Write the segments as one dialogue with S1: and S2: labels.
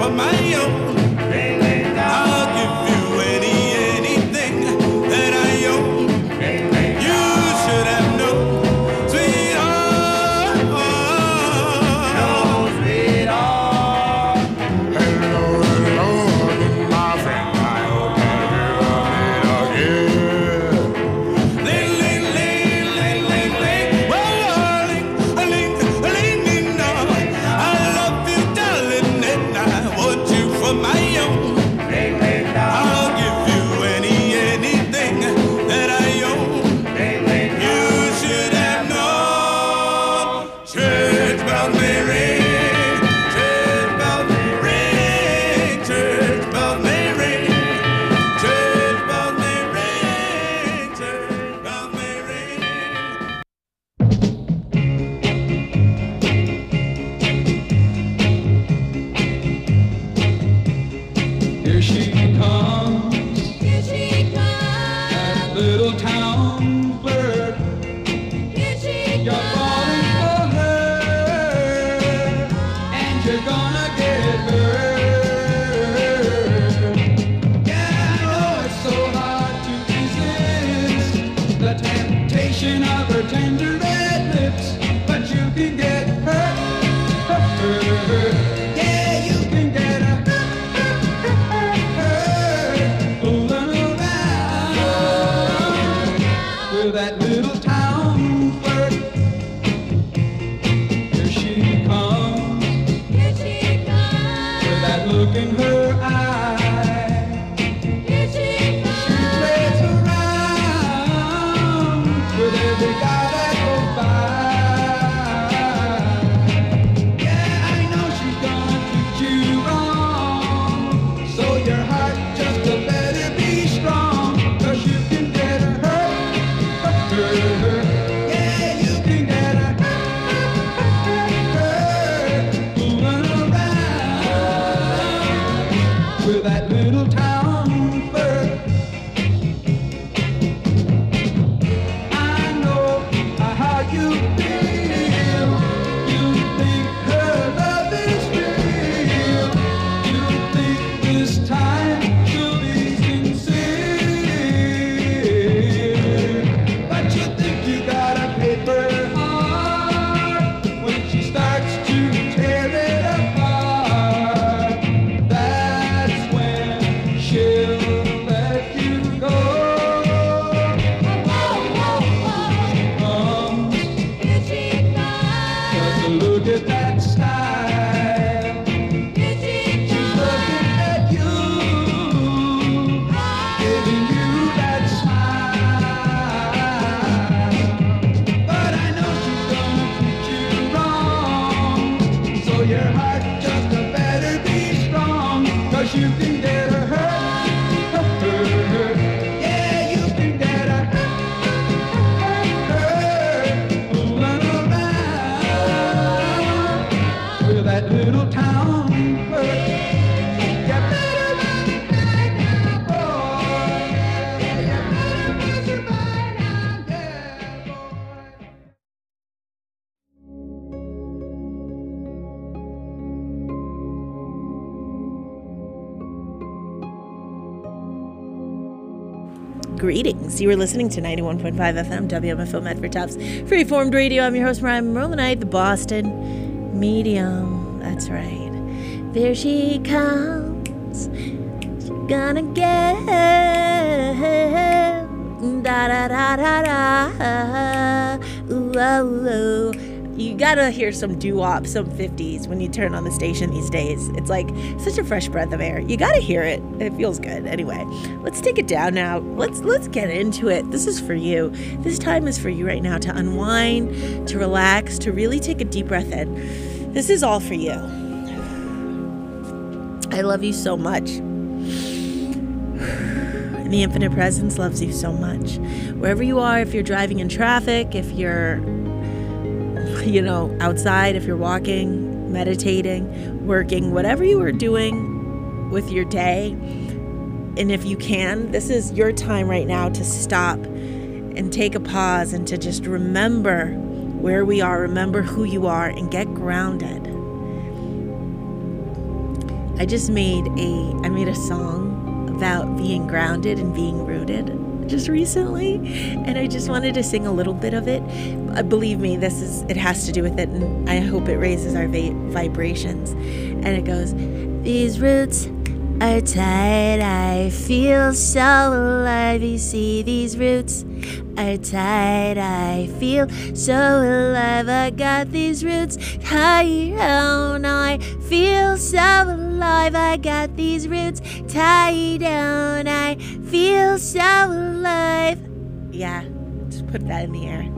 S1: for my own. I'll give you anything that I own. You should have known, sweetheart. No, sweetheart. Hello, hello, my friend. I hope you meet again. Ling, ling, ling, ling, ling, ling. Well, ling, ling, ling, ling, no. I love you, darling, and I want you for my own. I'll give you anything that I own. You should have known. Church bells may ring, church bells may ring, church bells may ring, church bells may ring, church bells may ring.
S2: Here she comes,
S3: Here she comes,
S2: that little town bird.
S3: here she
S2: You're falling for her, and you're gonna get hurt. Yeah, I know it's so hard to resist the temptation of her tender red lips, but you can get hurt. Yeah, you can get hurt. Fooling around with that little town flirt. Here she comes
S3: Here she comes,
S2: with that look in her eye.
S3: here she
S2: She plays around with every guy that goes by. Yeah, I know she's gonna treat you wrong, so your heart just better be strong, 'cause you can get hurt. Yeah, you can get hurt. Fooling around with that little town bird. I know how you feel. You think her love is real. You think this time she'll be sincere. But you think you got a paper heart when she starts to tear it apart. That's when she'll let you go.
S3: Here she comes,
S2: Just look at that style.
S3: here she
S2: She's looking at you, giving you that smile. But I know she's gonna treat you wrong, so your heart just better be strong, 'cause you can get her hurt. Yeah, you can get her hurt. Fooling around with that little town flirt. You better run right now, boy. Yeah, you better push it right now, yeah, boy.
S4: Greetings. You are listening to 91.5 FM WMFO Medford Tufts Freeformed Radio. I'm your host, Mariah Merlinite, the Boston Medium. That's right. There she comes. She's gonna get da da da da da. Ooh, oh, oh. You gotta hear some doo-wop, some 50s when you turn on the station these days. It's like such a fresh breath of air. You gotta hear it. It feels good. Anyway, let's take it down now. Let's get into it. This is for you. This time is for you right now to unwind, to relax, to really take a deep breath in. This is all for you. I love you so much. And the infinite presence loves you so much. Wherever you are, if you're driving in traffic, if you're outside, if you're walking, meditating, working, whatever you are doing with your day, and if you can, this is your time right now to stop and take a pause and to just remember where we are, remember who you are, and get grounded. I made a song about being grounded and being rooted just recently, and I just wanted to sing a little bit of it. Believe me, it has to do with it, and I hope it raises our vibrations. And it goes, these roots are tight, I feel so alive. You see, these roots are tight, I feel so alive. I got these roots tight down, I feel so alive. I got these roots tied down, I feel so alive. Yeah, just put that in the air.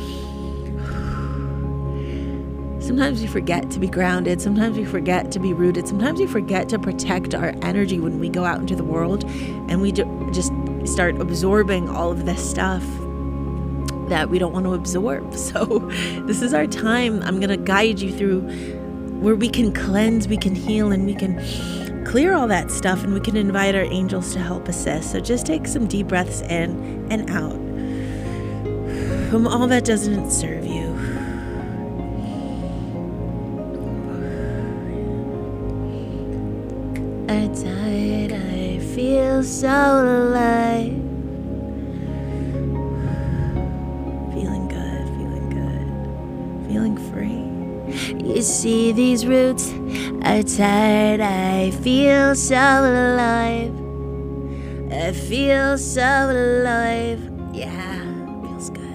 S4: Sometimes we forget to be grounded. Sometimes we forget to be rooted. Sometimes we forget to protect our energy when we go out into the world, and we just start absorbing all of this stuff that we don't want to absorb. So this is our time. I'm going to guide you through where we can cleanse, we can heal, and we can clear all that stuff, and we can invite our angels to help assist. So just take some deep breaths in and out from all that doesn't serve you. I'm tired, I feel so alive. Feeling good, feeling free. You see, these roots are tired, I feel so alive. I feel so alive. Yeah, feels good.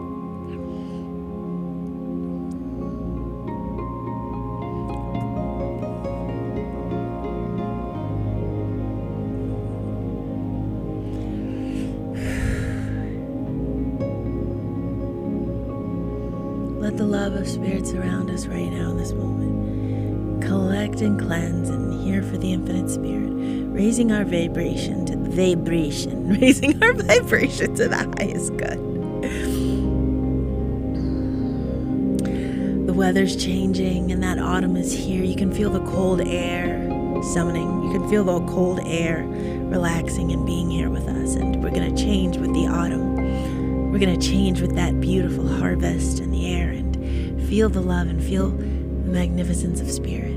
S4: Let the love of Spirit surround us right now in this moment. Collect and cleanse and hear for the infinite Spirit, raising our vibration to raising our vibration to the highest good. The weather's changing and that autumn is here. You can feel the cold air summoning. You can feel the cold air relaxing and being here with us. And we're going to change with the autumn. We're going to change with that beautiful harvest in the air, and feel the love and feel the magnificence of Spirit.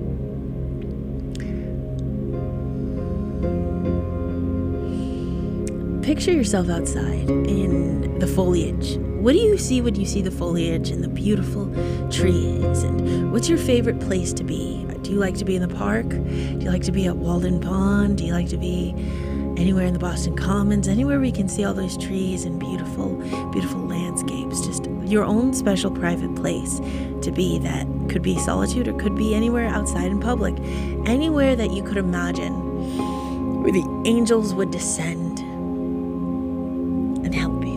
S4: Picture yourself outside in the foliage. What do you see when you see the foliage and the beautiful trees? And what's your favorite place to be? Do you like to be in the park? Do you like to be at Walden Pond? Do you like to be anywhere in the Boston Commons? Anywhere where you can see all those trees and beautiful, beautiful landscapes. Just your own special private place to be, that could be solitude or could be anywhere outside in public. Anywhere that you could imagine where the angels would descend and help you.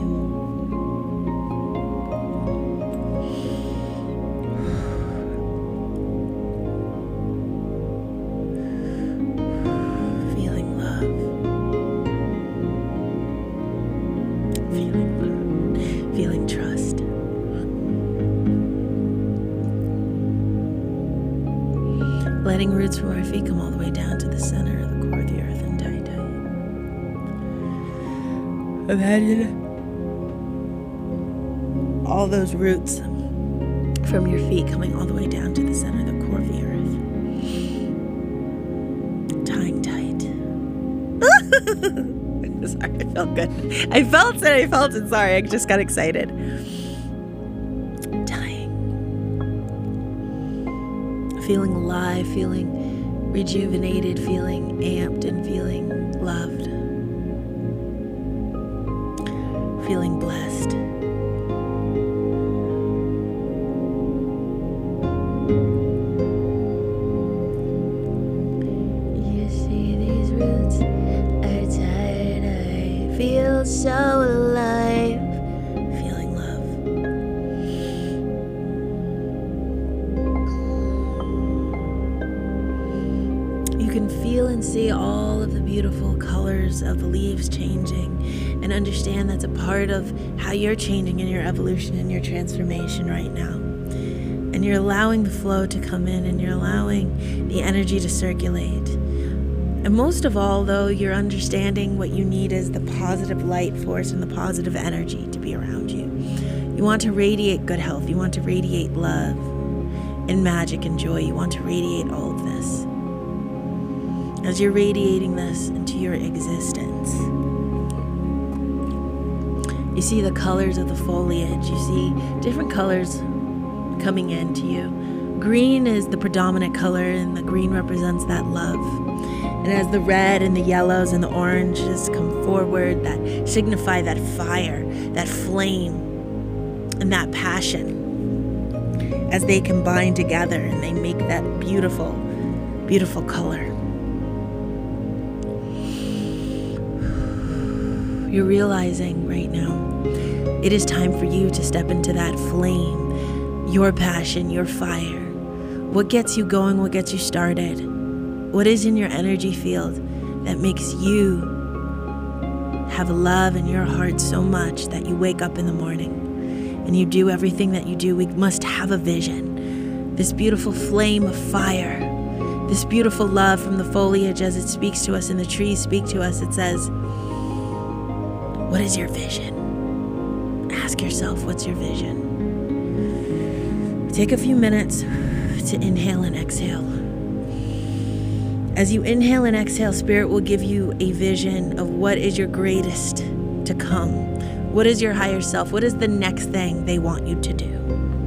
S4: Feeling love. Feeling trust. Letting roots from our feet come all the way down to the center of the core of the earth and tight. Imagine all those roots from your feet coming all the way down to the center of the core of the earth. Tying tight. Sorry, I felt good. I felt it. Sorry, I just got excited. Tying. Feeling alive, feeling rejuvenated, feeling amped, and feeling loved. Feeling blessed. You see, these roots are tired, I feel so alive. Feeling love. You can feel and see all of the beautiful colors of the leaves changing, and understand that's a part of how you're changing in your evolution and your transformation right now. And you're allowing the flow to come in, and you're allowing the energy to circulate. And most of all, though, you're understanding what you need is the positive light force and the positive energy to be around you. You want to radiate good health. You want to radiate love and magic and joy. You want to radiate all of this. as you're radiating this into your existence. You see the colors of the foliage. You see different colors coming into you. Green is the predominant color, and the green represents that love. And as the red and the yellows and the oranges come forward, that signify that fire, that flame, and that passion, as they combine together and they make that beautiful, beautiful color. You're realizing right now, it is time for you to step into that flame, your passion, your fire. What gets you going, what gets you started? What is in your energy field that makes you have love in your heart so much that you wake up in the morning and you do everything that you do? We must have a vision. This beautiful flame of fire, this beautiful love from the foliage as it speaks to us and the trees speak to us. It says, what is your vision? Ask yourself, what's your vision? Take a few minutes to inhale and exhale. As you inhale and exhale, Spirit will give you a vision of what is your greatest to come. What is your higher self? What is the next thing they want you to do?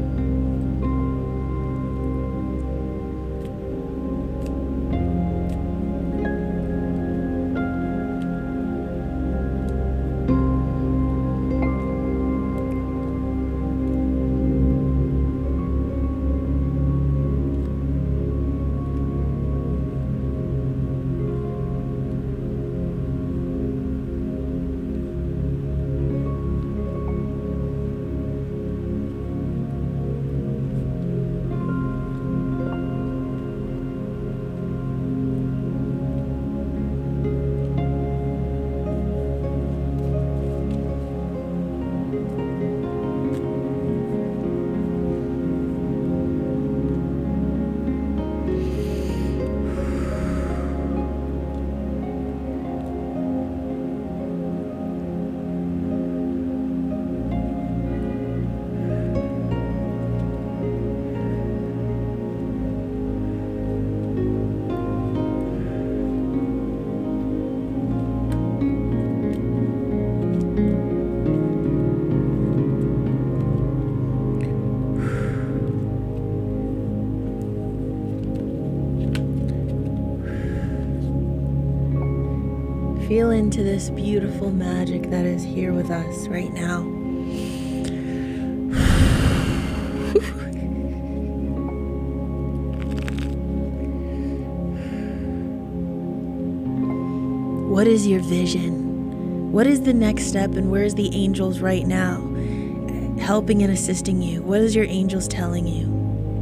S4: Feel into this beautiful magic that is here with us right now. What is your vision? What is the next step, and where is the angels right now helping and assisting you? What is your angels telling you?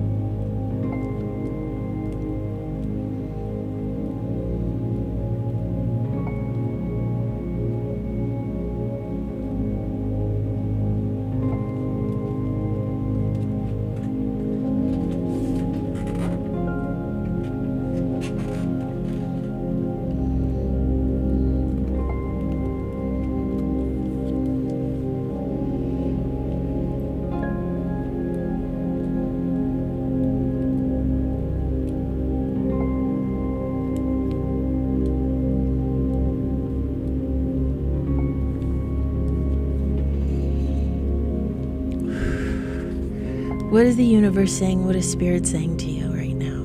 S4: What is the universe saying? What is Spirit saying to you right now?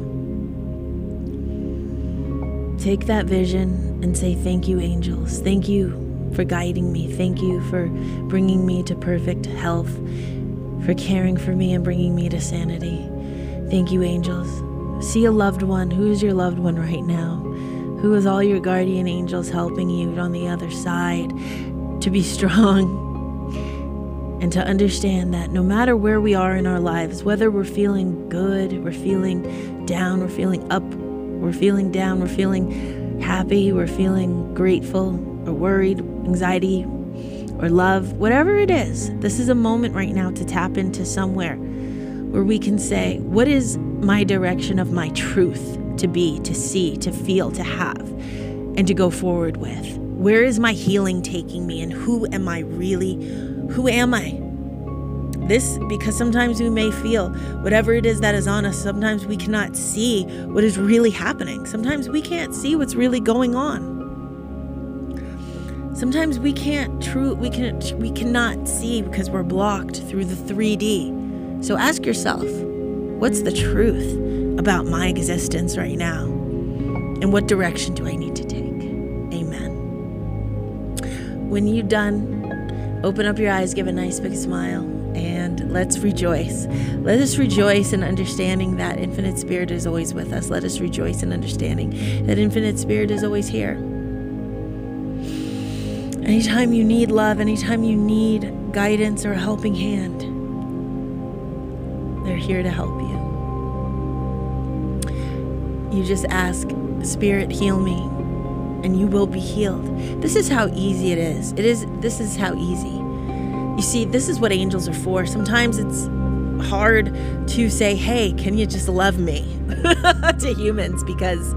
S4: Take that vision and say, thank you, angels. Thank you for guiding me. Thank you for bringing me to perfect health, for caring for me and bringing me to sanity. Thank you, angels. See a loved one. Who is your loved one right now? Who is all your guardian angels helping you on the other side to be strong? And to understand that no matter where we are in our lives, whether we're feeling good, we're feeling down, we're feeling up, we're feeling down, we're feeling happy, we're feeling grateful or worried, anxiety or love, whatever it is, this is a moment right now to tap into somewhere where we can say, what is my direction of my truth to be, to see, to feel, to have, and to go forward with? Where is my healing taking me, and who am I really? Who am I? because sometimes we may feel whatever it is that is on us. Sometimes we cannot see what is really happening. Sometimes we can't see what's really going on. Sometimes we cannot see because we're blocked through the 3D. So ask yourself, what's the truth about my existence right now? And what direction do I need to take? Amen. When you're done, open up your eyes, give a nice big smile, and let's rejoice. Let us rejoice in understanding that Infinite Spirit is always with us. Let us rejoice in understanding that Infinite Spirit is always here. Anytime you need love, anytime you need guidance or a helping hand, they're here to help you. You just ask, Spirit, heal me, and you will be healed. This is how easy it is. This is how easy. You see, this is what angels are for. Sometimes it's hard to say, hey, can you just love me to humans, because,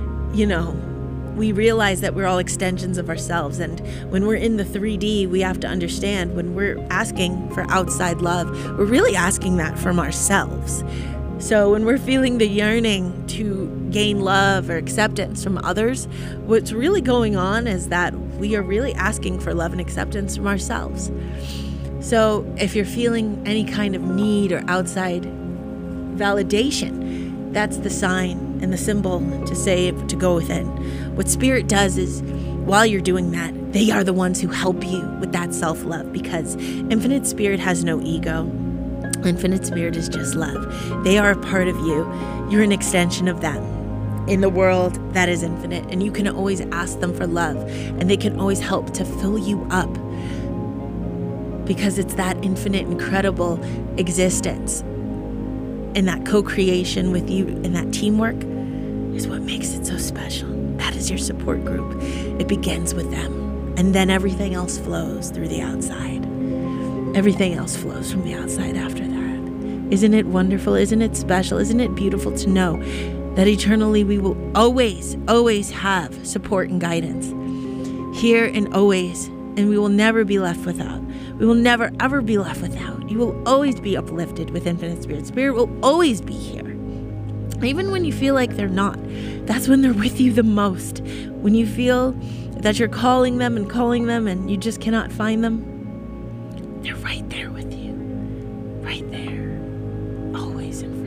S4: we realize that we're all extensions of ourselves. And when we're in the 3D, we have to understand when we're asking for outside love, we're really asking that from ourselves. So when we're feeling the yearning to gain love or acceptance from others, what's really going on is that we are really asking for love and acceptance from ourselves. So if you're feeling any kind of need or outside validation, that's the sign and the symbol to say to go within. What Spirit does is, while you're doing that, they are the ones who help you with that self-love, because Infinite Spirit has no ego. Infinite Spirit is just love. They are a part of you. You're an extension of them in the world that is infinite, and you can always ask them for love, and they can always help to fill you up, because it's that infinite, incredible existence and that co-creation with you and that teamwork is what makes it so special. That is your support group. It begins with them, and then everything else flows through the outside. Everything else flows from the outside after that. Isn't it wonderful? Isn't it special? Isn't it beautiful to know that eternally we will always, always have support and guidance here and always, and we will never be left without. We will never, ever be left without. You will always be uplifted with Infinite Spirit. Spirit will always be here. Even when you feel like they're not, that's when they're with you the most. When you feel that you're calling them and you just cannot find them, they're right there with you. Right there. Always and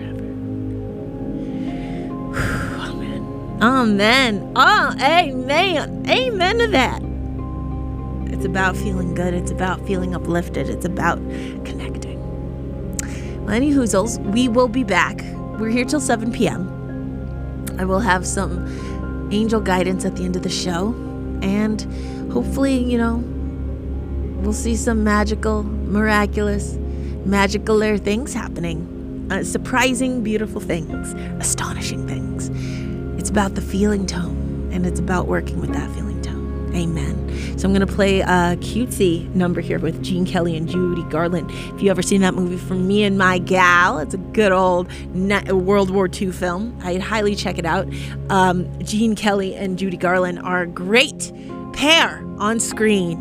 S4: forever. Amen. Amen. Oh, amen. Amen to that. It's about feeling good. It's about feeling uplifted. It's about connecting. Well, any hoozles, we will be back. We're here till 7 p.m. I will have some angel guidance at the end of the show. And hopefully, we'll see some miraculous, magical things happening. Surprising, beautiful things. Astonishing things. It's about the feeling tone. And it's about working with that feeling tone. Amen. So I'm going to play a cutesy number here with Gene Kelly and Judy Garland. If you ever seen that movie From Me and My Gal, it's a good old World War II film. I'd highly check it out. Gene Kelly and Judy Garland are a great pair on screen.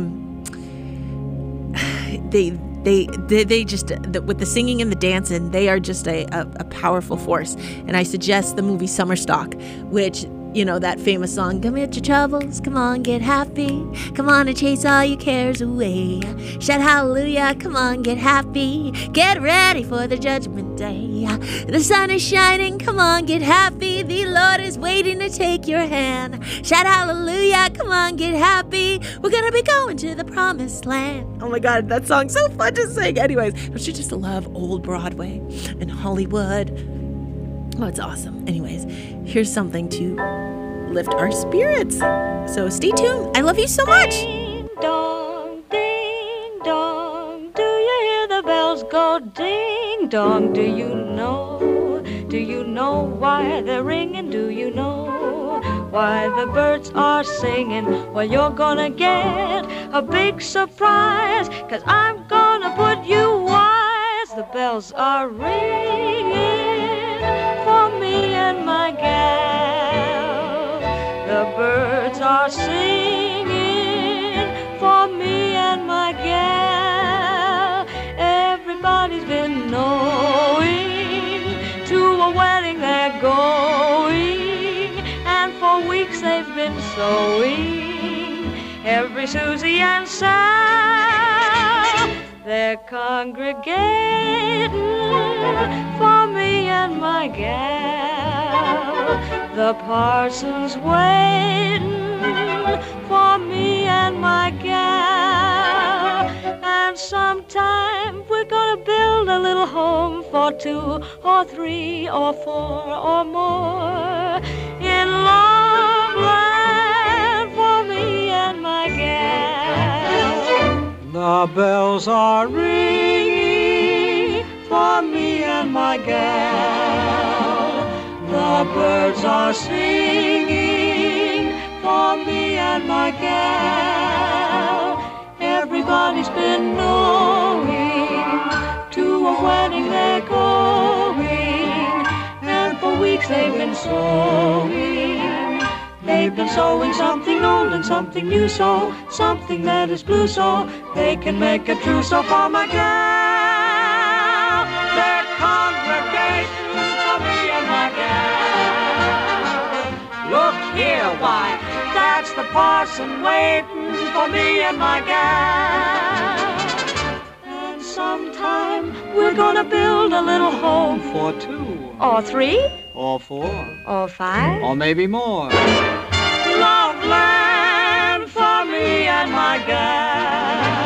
S4: They just, with the singing and the dancing, they are just a powerful force. And I suggest the movie Summer Stock, which, that famous song, come at your troubles, come on, get happy, come on and chase all your cares away, shout hallelujah, come on, get happy, get ready for the judgment day, the sun is shining, come on, get happy, the Lord is waiting to take your hand, shout hallelujah, come on, get happy, we're gonna be going to the promised land. Oh my God, that song's so fun to sing. Anyways, don't you just love old Broadway and Hollywood? Oh, it's awesome. Anyways, here's something to lift our spirits. So stay tuned. I love you so much.
S3: Ding dong, ding dong. Do you hear the bells go ding dong? Do you know? Do you know why they're ringing? Do you know why the birds are singing? Well, you're gonna get a big surprise, 'cause I'm gonna put you wise. The bells are ringing for me and my gal. The birds are singing for me and my gal. Every weeks they've been sowing, every Susie and Sal, they're congregating for me and my gal. The parson's waiting for me and my gal. And sometime we're gonna build a little home for 2 or 3 or 4 or more in Loveland for me and my gal. The bells are ringing for me and my gal. The birds are singing for me and my gal. Everybody's been knowing to a wedding they're going, and for weeks they've been sowing. They've been sowing something old and something new, so something that is blue, so they can make a trousseau for my gal. Their congregation for me and my gal. Look here, why, that's the parson waiting for me and my gal. And sometime we're gonna build a little home for 2 or 3 or 4 or 5 or maybe more. Loveland for me and my gal.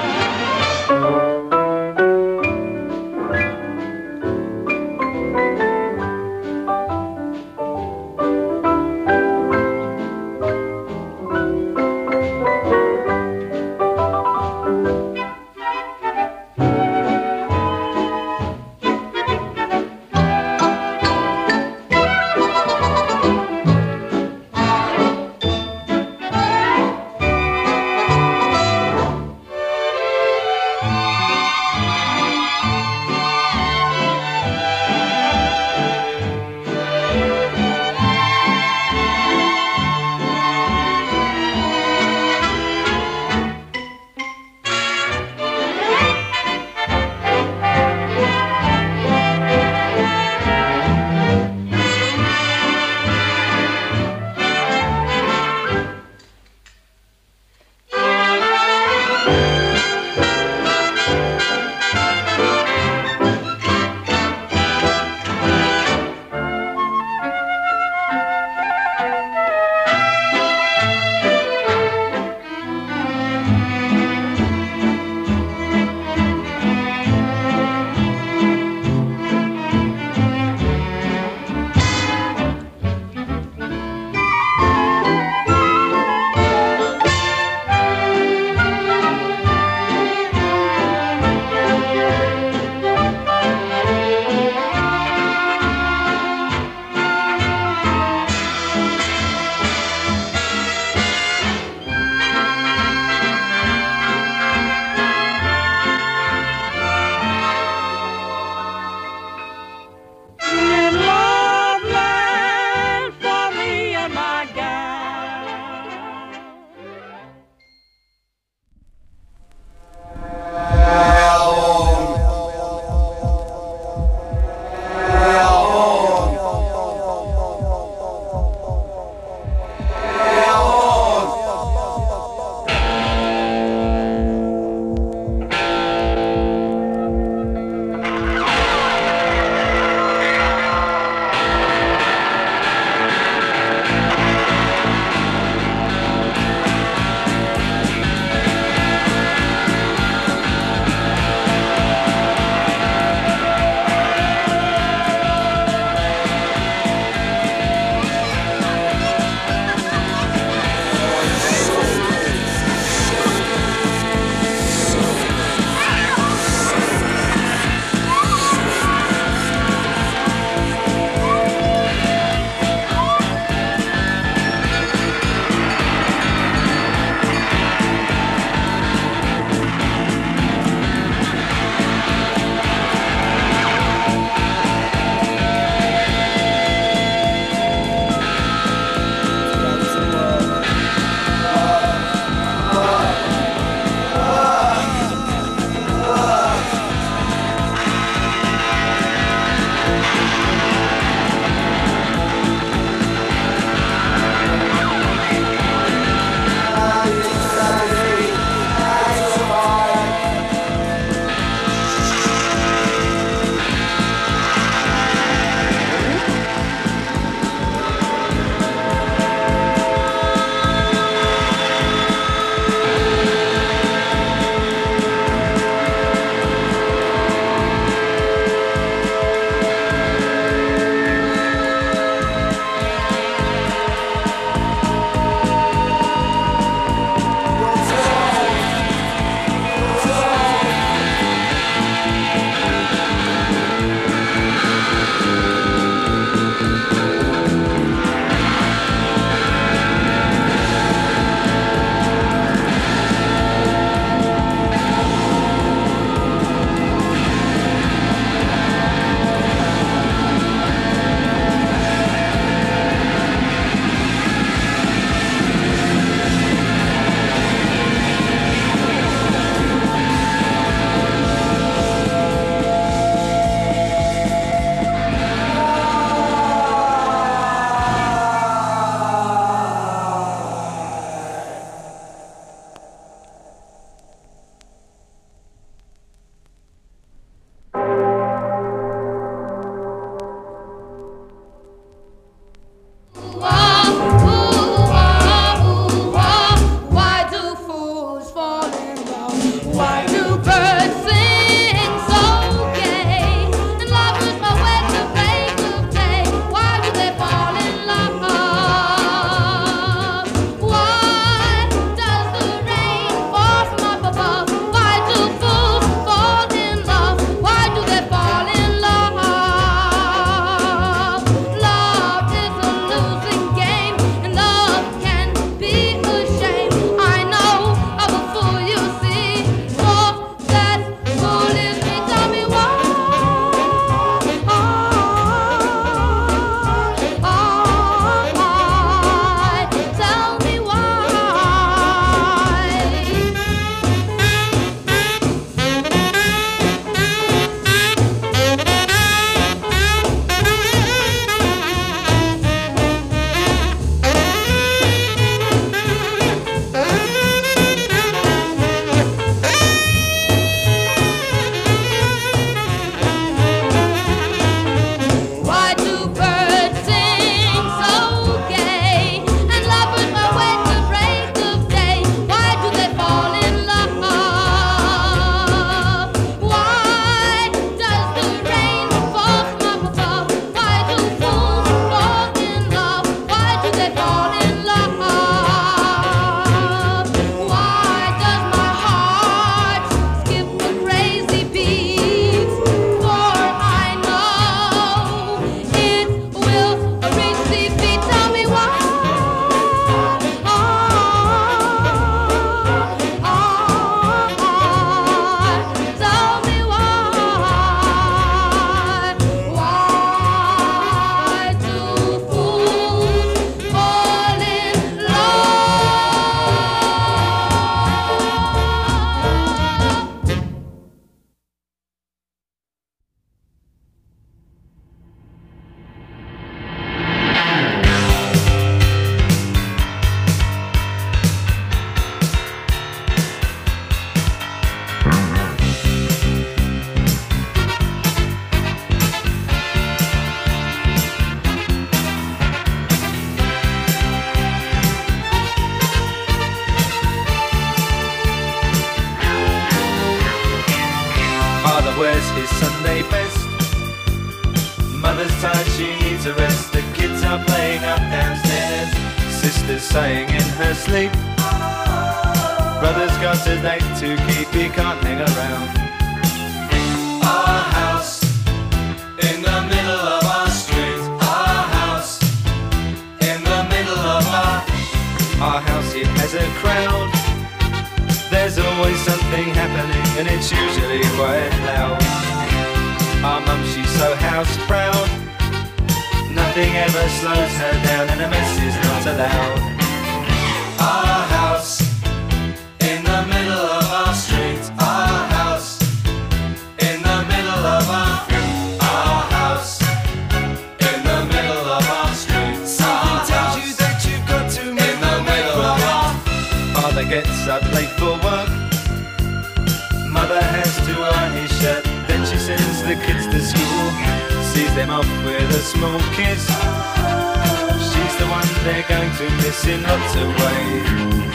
S5: his Sunday best. Mother's tired, she needs a rest. The kids are playing up downstairs. Sister's sighing in her sleep. Brother's got a date to keep, he can't hang around. Our house in the middle of our street. Our house in the middle of our house, it has a crowd. There's always something happening and it's usually quite loud. Our mum, she's so house proud. Nothing ever slows her down and a mess is not allowed. Our house in the middle of our street. Our house in the middle of our house in the middle of our street. Something tells you that you've got to move in the middle of our. Father gets up late for work. Mother has to iron his shirt. Then she sends the kids to school, sees them off with a small kiss. She's the one they're going to miss in lots of ways.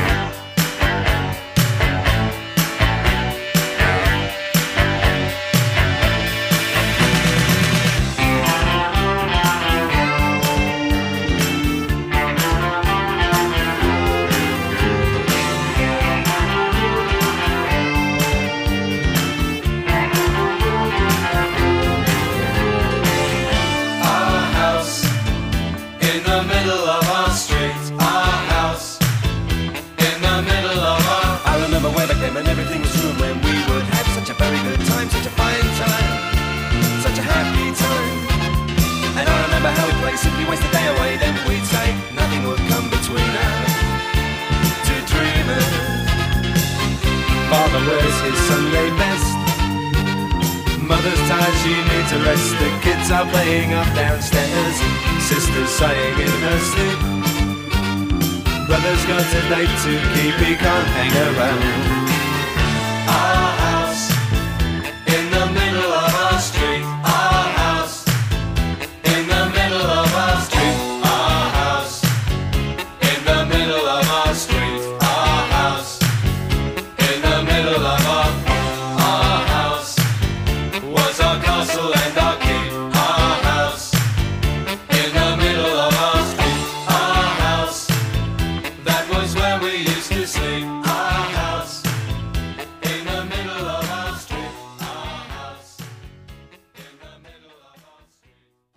S5: And everything was true when we would have such a very good time, such a fine time, such a happy time. And I remember how we played, simply waste the day away. Then we'd say nothing would come between us, two dreamers. Father wears his Sunday best. Mother's tired, she needs a rest. The kids are playing up downstairs. Sister's sighing in her sleep. Brother's got a date to keep, he can't hang around. Our house in the middle of our street. Our house in the middle of our street. Our house in the middle of our street. Our house in the middle of our house was our castle and our keep. Our house in the middle of our street. Our house, that was where we used to sleep. Our house in the middle of our street. Our house in the middle of our street.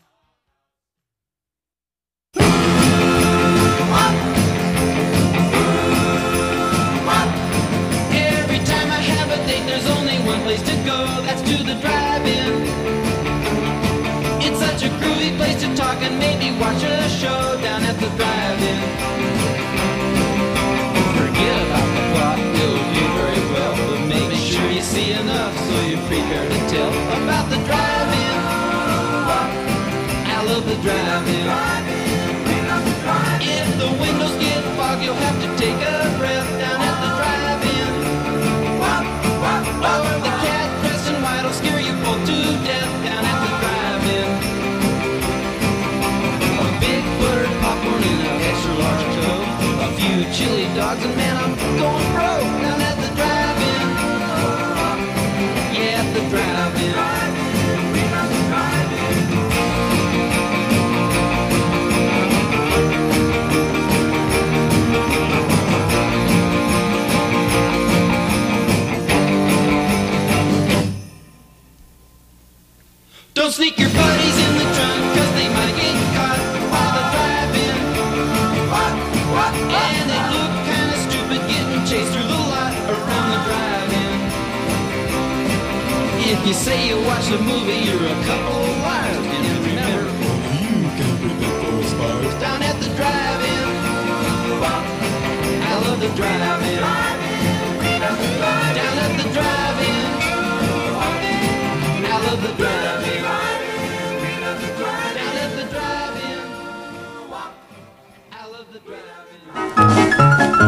S2: Every time I have a date, there's only one place to go. That's to the drive-in. It's such a groovy place to talk and maybe watch a show down at the drive-in. Forget about the plot, it'll do very well, but make sure you see enough so you're prepared to tell about the drive-in. I love the drive-in. If the windows get fogged, you'll have to take a breath down at the drive-in. Or the cat dressed in white will scare you both to death down at the drive-in. A big buttered popcorn in an extra large Coke, a few chili dogs, and man, I'm going broke down at the drive-in. Yeah, at the drive-in. Don't sneak your buddies in the trunk, cause they might get caught while they're driving. And they look kinda stupid getting chased through the lot around the drive-in. If you say you watch the movie, you're a couple of liars. And remember, you can't predict those fires. Down at the drive-in, I love the drive-in. Down at the drive-in, I love the drive-in. Down at the drive-in, I love the drive-in.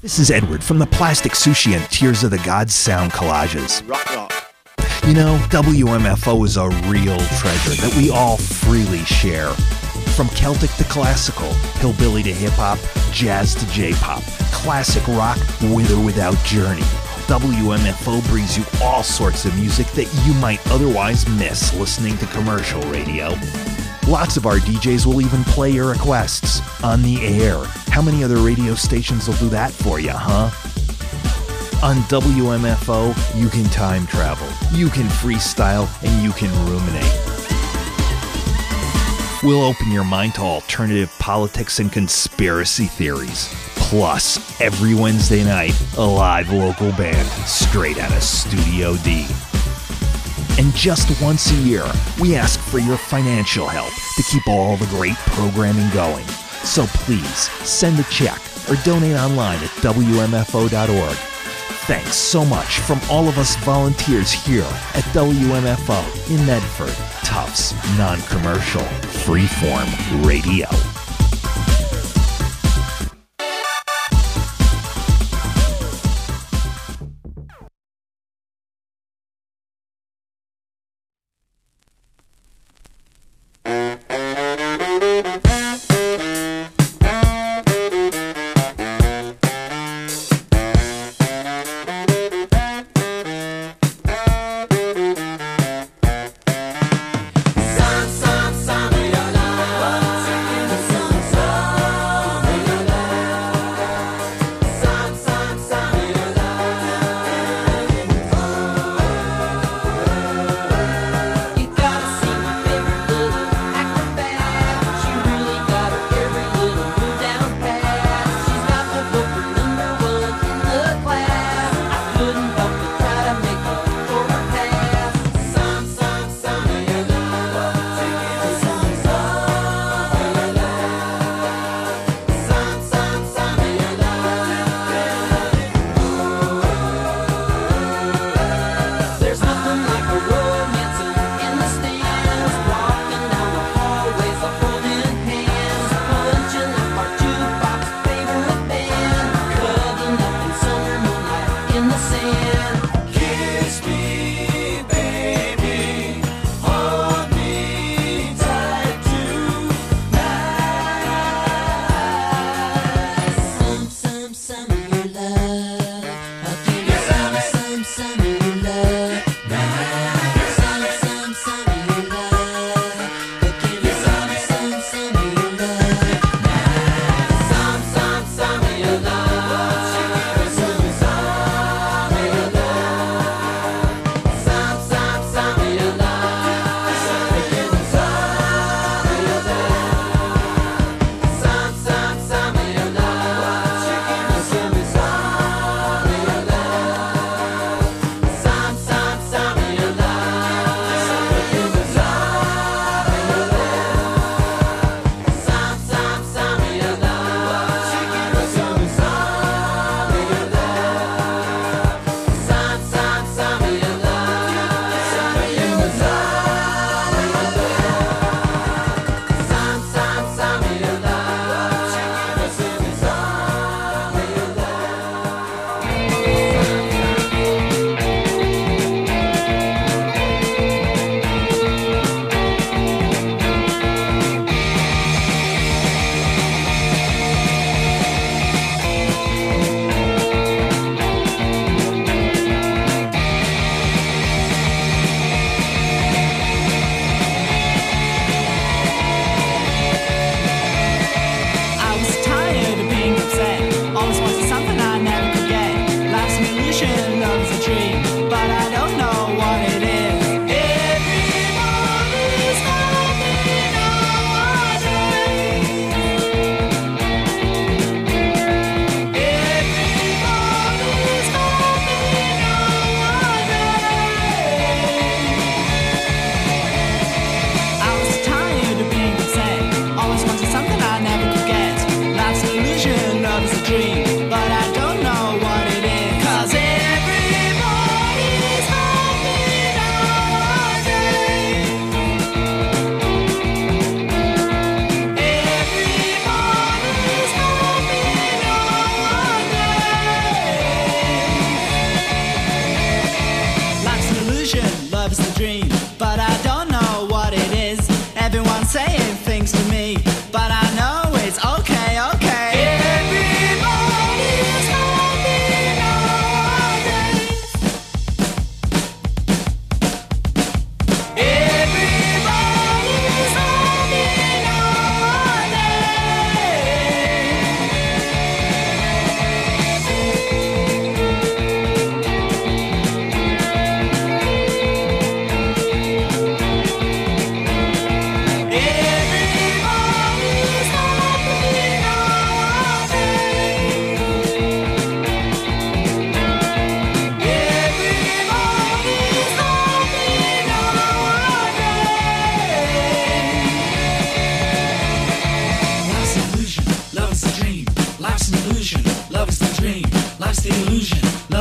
S6: This is Edward from the Plastic Sushi and Tears of the Gods sound collages.
S7: Rock, rock.
S6: You know, WMFO is a real treasure that we all freely share. From Celtic to classical, hillbilly to hip-hop, jazz to J-pop, classic rock with or without Journey. WMFO brings you all sorts of music that you might otherwise miss listening to commercial radio. Lots of our DJs will even play your requests on the air. How many other radio stations will do that for you, huh? On WMFO, you can time travel, you can freestyle, and you can ruminate. We'll open your mind to alternative politics and conspiracy theories. Plus, every Wednesday night, a live local band straight out of Studio D. And just once a year, we ask for your financial help to keep all the great programming going. So please, send a check or donate online at WMFO.org. Thanks so much from all of us volunteers here at WMFO in Medford, Tufts Non-Commercial Freeform Radio.
S5: Sun, sun, sun of your love.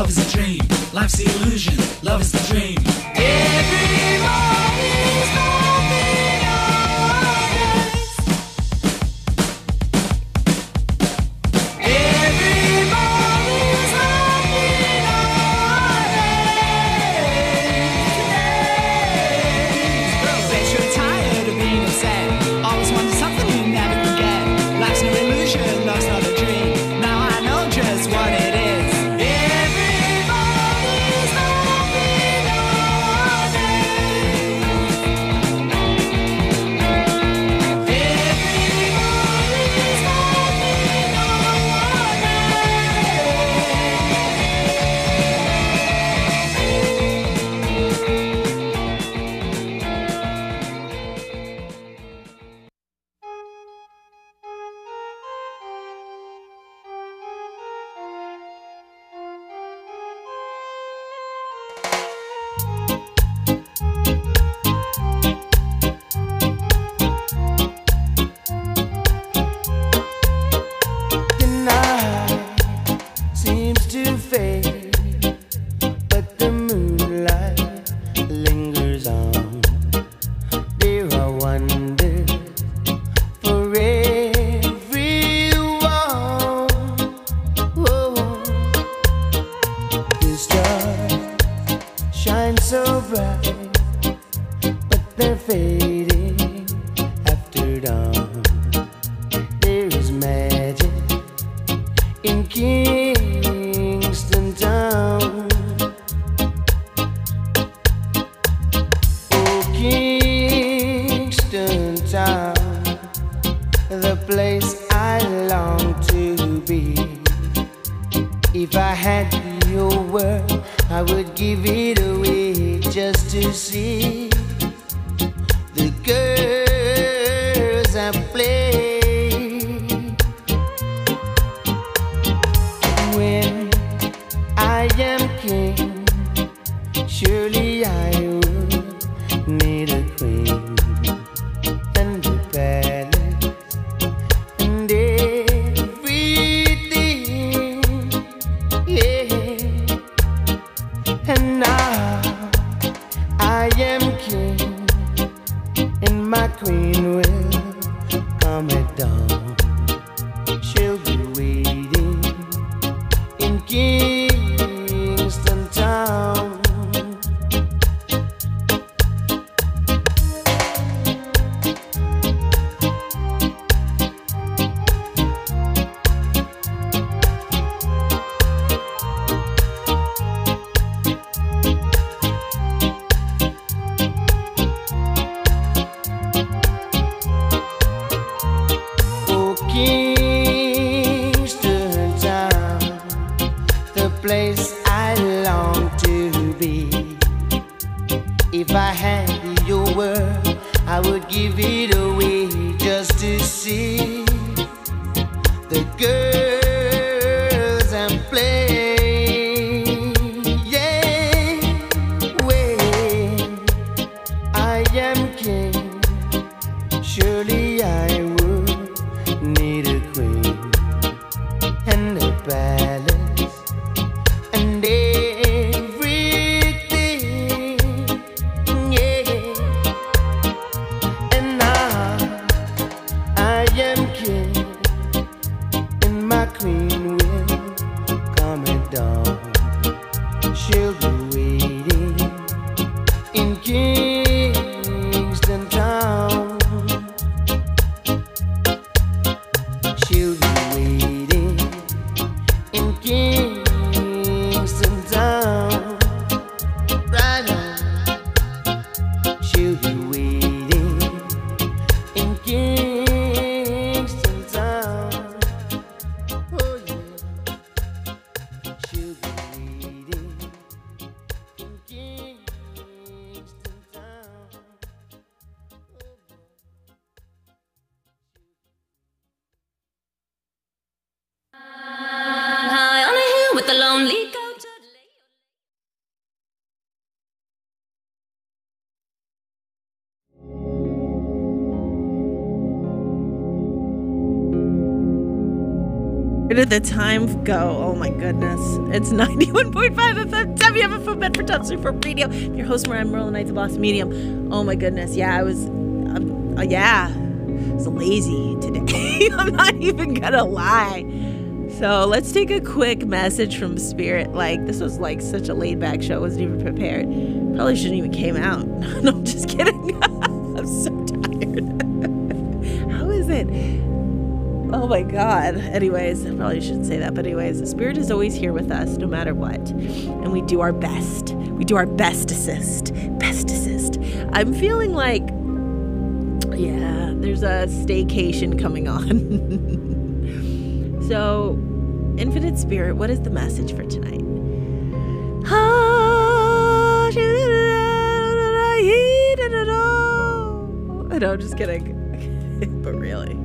S7: Love is a dream, life's the illusion. Love is the dream. Everybody's happy nowadays. Everybody's happy nowadays. Bet you're tired of being upset. Always wanted something you never could get. Life's no illusion, love's not a dream. Now I know just what it is. Everybody's happy
S8: The night seems to fade, but the moonlight lingers on. There are wonders for everyone. Oh, the stars shine so bright, but they're fading after dawn. There is magic in Kingston Town. Oh, Kingston Town, the place I long to be. If I had your word, I would give it away just to see the girls I play. When I am king, surely I would need a queen and a palace and everything, yeah. And now I am king, and my queen will come at dawn. She'll be waiting in Kingston Town. Oh, Kingston Town, the place I long to be. If I had your word, I would give it away just to see the girls and play. Yeah, when I am king, surely I would need a queen and a palace and everything, yeah. And now I am king, and my queen will come at dawn. She'll be waiting in Kingston Town. She'll be waiting in Kingston Town. Right now, she'll be waiting in Kingston Town. Oh yeah, she'll be waiting in Kingston Town.
S9: High on a hill with a lonely goat.
S4: Where did the time go? Oh my goodness. It's 91.5 FM, WFFO Bedford Top Super Radio. Your host, Mariah Merle, Nights of Lost Medium. Oh my goodness. Yeah, I was lazy today. I'm not even gonna lie. So let's take a quick message from Spirit. Like, this was like such a laid back show. I wasn't even prepared. Probably shouldn't even came out. No, I'm just kidding. I'm so tired. How is it? Oh my God. Anyways, I probably shouldn't say that. But anyways, the Spirit is always here with us no matter what. And we do our best. We do our best assist. Best assist. I'm feeling like, yeah, there's a staycation coming on. So, Infinite Spirit, what is the message for tonight? No, I'm just kidding. But really.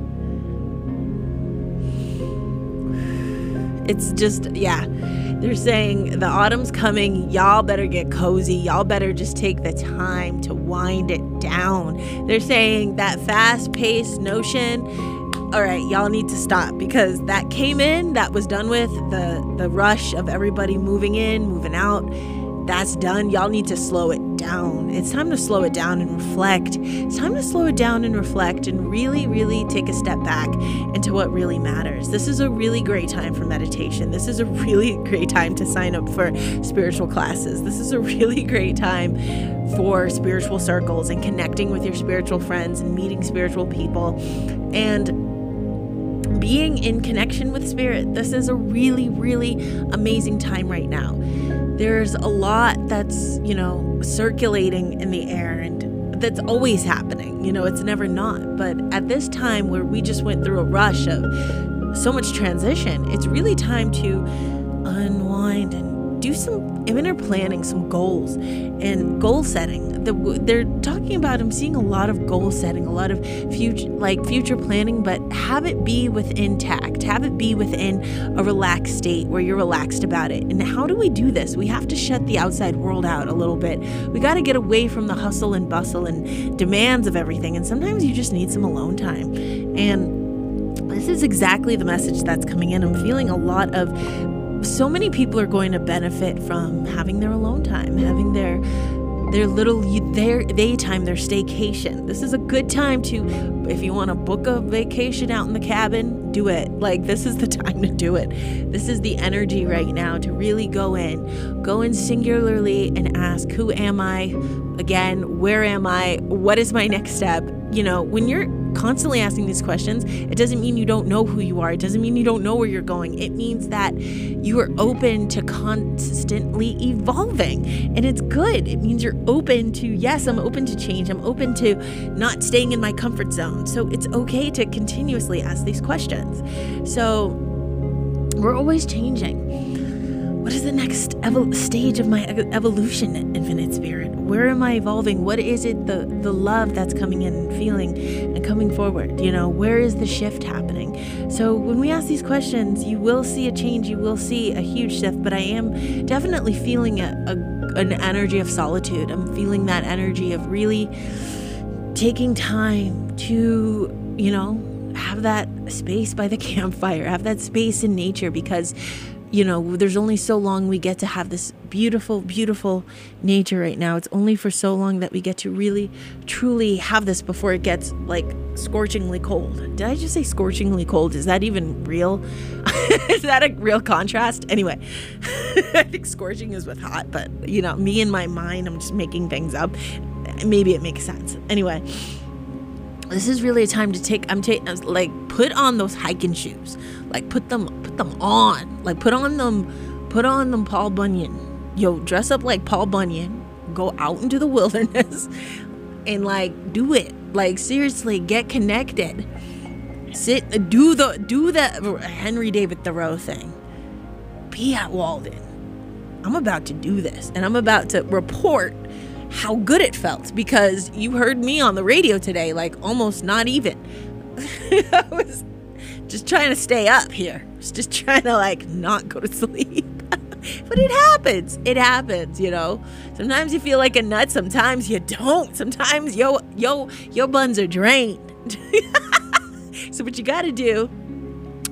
S4: It's just, yeah. They're saying the autumn's coming. Y'all better get cozy. Y'all better just take the time to wind it down. They're saying that fast-paced notion, all right, y'all need to stop, because that came in, that was done with, the rush of everybody moving in, moving out. That's done. Y'all need to slow it down. It's time to slow it down and reflect. It's time to slow it down and reflect and really, really take a step back into what really matters. This is a really great time for meditation. This is a really great time to sign up for spiritual classes. This is a really great time for spiritual circles and connecting with your spiritual friends and meeting spiritual people and being in connection with Spirit. This is a really, really amazing time right now. There's a lot that's, circulating in the air, and that's always happening. It's never not. But at this time where we just went through a rush of so much transition, it's really time to unwind and do some inner planning, some goals and goal setting. They're talking about, I'm seeing a lot of goal setting, a lot of future planning, but have it be within tact, have it be within a relaxed state where you're relaxed about it. And how do we do this? We have to shut the outside world out a little bit. We got to get away from the hustle and bustle and demands of everything. And sometimes you just need some alone time. And this is exactly the message that's coming in. I'm feeling a lot of, so many people are going to benefit from having their alone time, having their daytime, their staycation. This is a good time to, if you want to book a vacation out in the cabin, do it. Like, this is the time to do it. This is the energy right now to really go in singularly and ask, who am I? Again, where am I? What is my next step? When you're constantly asking these questions, it doesn't mean you don't know who you are. It doesn't mean you don't know where you're going. It means that you are open to constantly evolving, and it's good. It means you're open to, yes, I'm open to change. I'm open to not staying in my comfort zone. So it's okay to continuously ask these questions. So we're always changing. What is the next stage of my evolution, Infinite Spirit? Where am I evolving? What is it, the love that's coming in and feeling and coming forward? Where is the shift happening? So when we ask these questions, you will see a change. You will see a huge shift. But I am definitely feeling an energy of solitude. I'm feeling that energy of really taking time to, have that space by the campfire, have that space in nature, because there's only so long we get to have this beautiful, beautiful nature right now. It's only for so long that we get to really, truly have this before it gets like scorchingly cold. Did I just say scorchingly cold? Is that even real? Is that a real contrast? Anyway, I think scorching is with hot, but me in my mind, I'm just making things up. Maybe it makes sense. Anyway, this is really a time to put on those hiking shoes. Like put them on. Like put on them Paul Bunyan. Dress up like Paul Bunyan. Go out into the wilderness and do it. Like, seriously, get connected. Do the Henry David Thoreau thing. Be at Walden. I'm about to do this, and I'm about to report how good it felt, because you heard me on the radio today, almost not even. I was just trying to stay up here. I was just trying to not go to sleep. But it happens. It happens, Sometimes you feel like a nut, sometimes you don't. Sometimes your buns are drained. So what you got to do,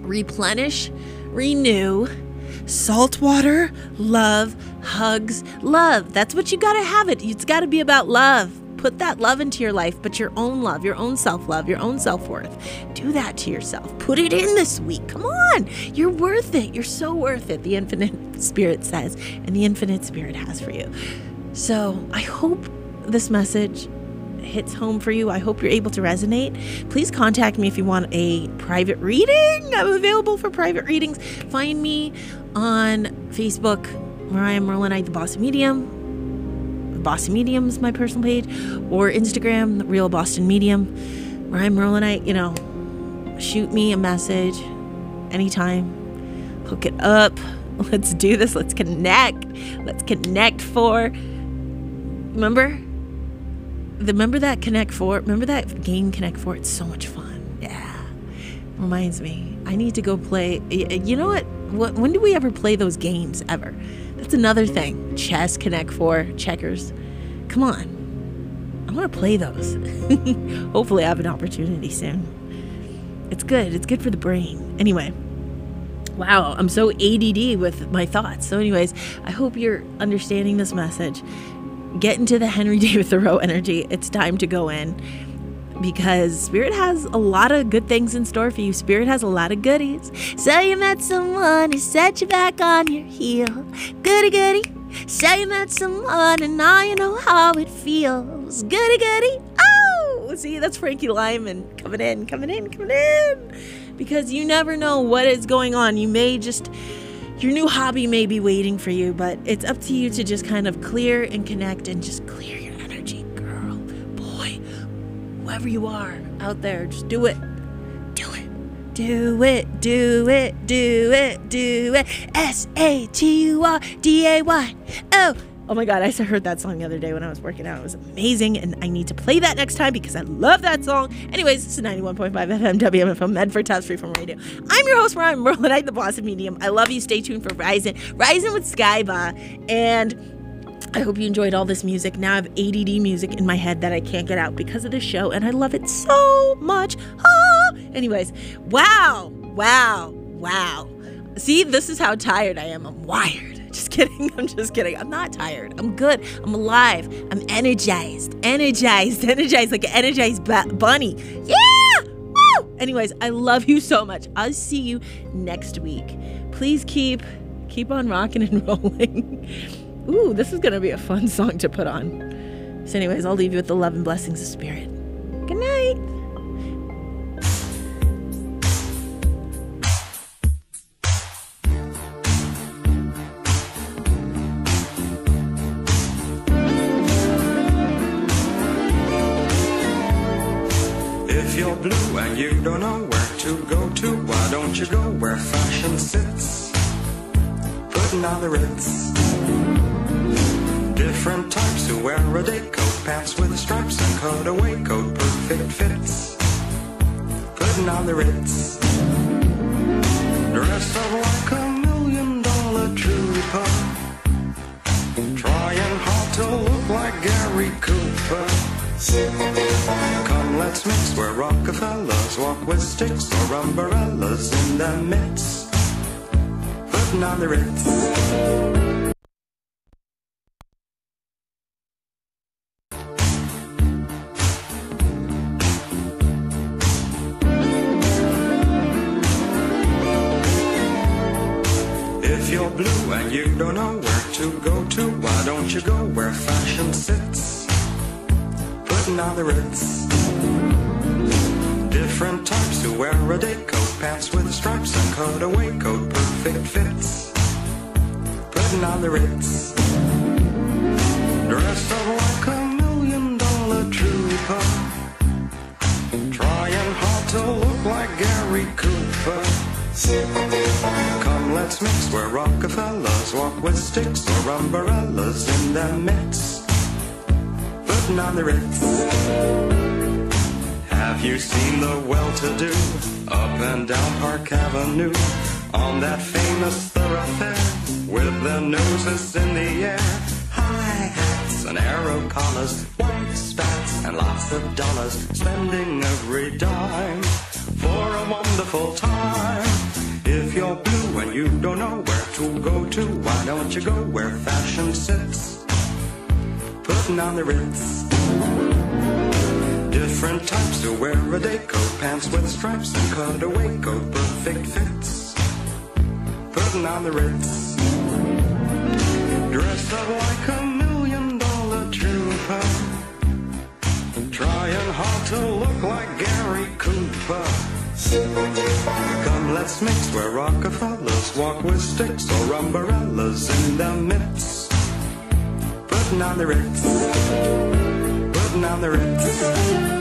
S4: replenish, renew, salt water, love, hugs, love. That's what you got to have it. It's got to be about love. Put that love into your life, but your own love, your own self-love, your own self-worth. Do that to yourself. Put it in this week. Come on. You're worth it. You're so worth it, the Infinite Spirit says, and the Infinite Spirit has for you. So I hope this message hits home for you. I hope you're able to resonate. Please contact me if you want a private reading. I'm available for private readings. Find me on Facebook, Mariah Merlinite, the Boston Medium. Boston Medium is my personal page, or Instagram, the Real Boston Medium. Mariah Merlinite, shoot me a message anytime. Hook it up. Let's do this. Let's connect. Let's connect for. Remember that Connect 4? Remember that game Connect 4? It's so much fun. Yeah. Reminds me. I need to go play. You know what? When do we ever play those games ever? That's another thing. Chess, Connect 4, checkers. Come on. I want to play those. Hopefully I have an opportunity soon. It's good. It's good for the brain. Anyway. Wow, I'm so ADD with my thoughts. So anyways, I hope you're understanding this message. Get into the Henry David Thoreau energy. It's time to go in, because Spirit has a lot of good things in store for you. Spirit has a lot of goodies. So you met someone who set you back on your heel. Goody goody. So you met someone and now you know how it feels. Goody goody. Oh, see, that's Frankie Lyman coming in. Because you never know what is going on. You may just, your new hobby may be waiting for you, but it's up to you to just kind of clear and connect and just clear your energy, girl, boy, whoever you are out there, just do it. Do it. SATURDAY. Oh my God, I heard that song the other day when I was working out. It was amazing, and I need to play that next time because I love that song. Anyways, this is 91.5 FM WMFM Medford, Towns Freeform Radio. I'm your host, Mariah Merlinite, the Boston Medium. I love you. Stay tuned for Rising with Skyba, and I hope you enjoyed all this music. Now I have ADD music in my head that I can't get out because of this show, and I love it so much. Anyways, wow. See, this is how tired I am. I'm wired. I'm just kidding. I'm not tired. I'm good. I'm alive. I'm energized like an energized bunny. Yeah! Woo! Anyways, I love you so much. I'll see you next week. Please keep on rocking and rolling. Ooh, this is going to be a fun song to put on. So anyways, I'll leave you with the love and blessings of Spirit. Good night.
S1: If you're blue and you don't know where to go to, why don't you go where fashion sits? Putting on the Ritz. Different types who wear a day coat, pants with stripes and cutaway coat, perfect fits. Putting on the Ritz. Dressed up like $1 million trooper, trying hard to look like Gary Cooper. Come, let's mix where Rockefellers walk with sticks or umbrellas in their midst. Putting on the Ritz. If you're blue and you don't know where to go to, why don't you go where fashion sits? Putting on the Ritz. Different types who wear a day coat, pants with stripes and cutaway coat, perfect fits. Putting on the Ritz. Dressed up like $1 million trooper, trying hard to look like Gary Cooper. Come, let's mix where Rockefellers walk with sticks or umbrellas in their midst. Putting on the Ritz. Have you seen the well-to-do up and down Park Avenue on that famous thoroughfare with their noses in the air? High hats and arrow collars, white spats and lots of dollars, spending every dime for a wonderful time. you don't know where to go to, why don't you go where fashion sits? Putting on the Ritz. Different types to wear a day coat, pants with stripes and cutaway coat, perfect fits. Putting on the Ritz. Dressed up like $1 million trooper, trying hard to look like Gary Cooper. Come, let's mix where Rockefellers walk with sticks or umbrellas in the midst. Putting on the Ritz. Putting on the Ritz.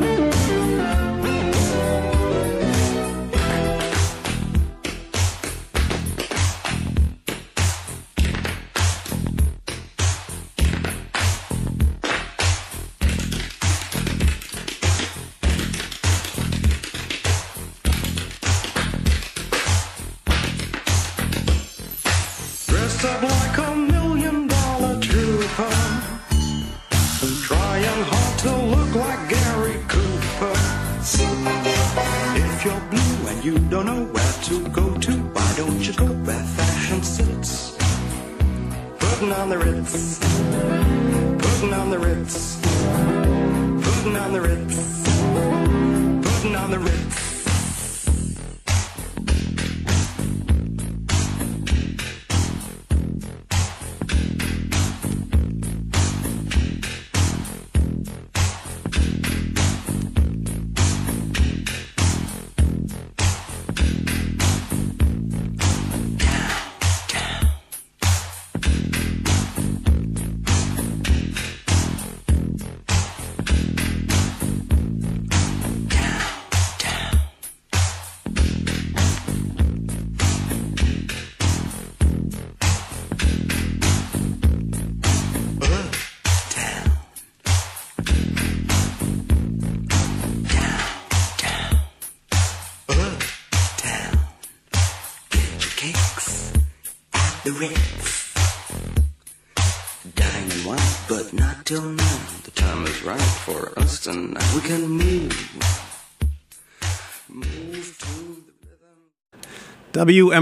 S1: Up like $1 million trooper, trying hard to look like Gary Cooper. If you're blue and you don't know where to go to, why don't you go where fashion sits? Putting on the Ritz. Putting on the Ritz. Putting on the Ritz. Putting on the Ritz. The Ritz. Dining wine, but not till now. The time is right for us tonight. We can move to the rhythm.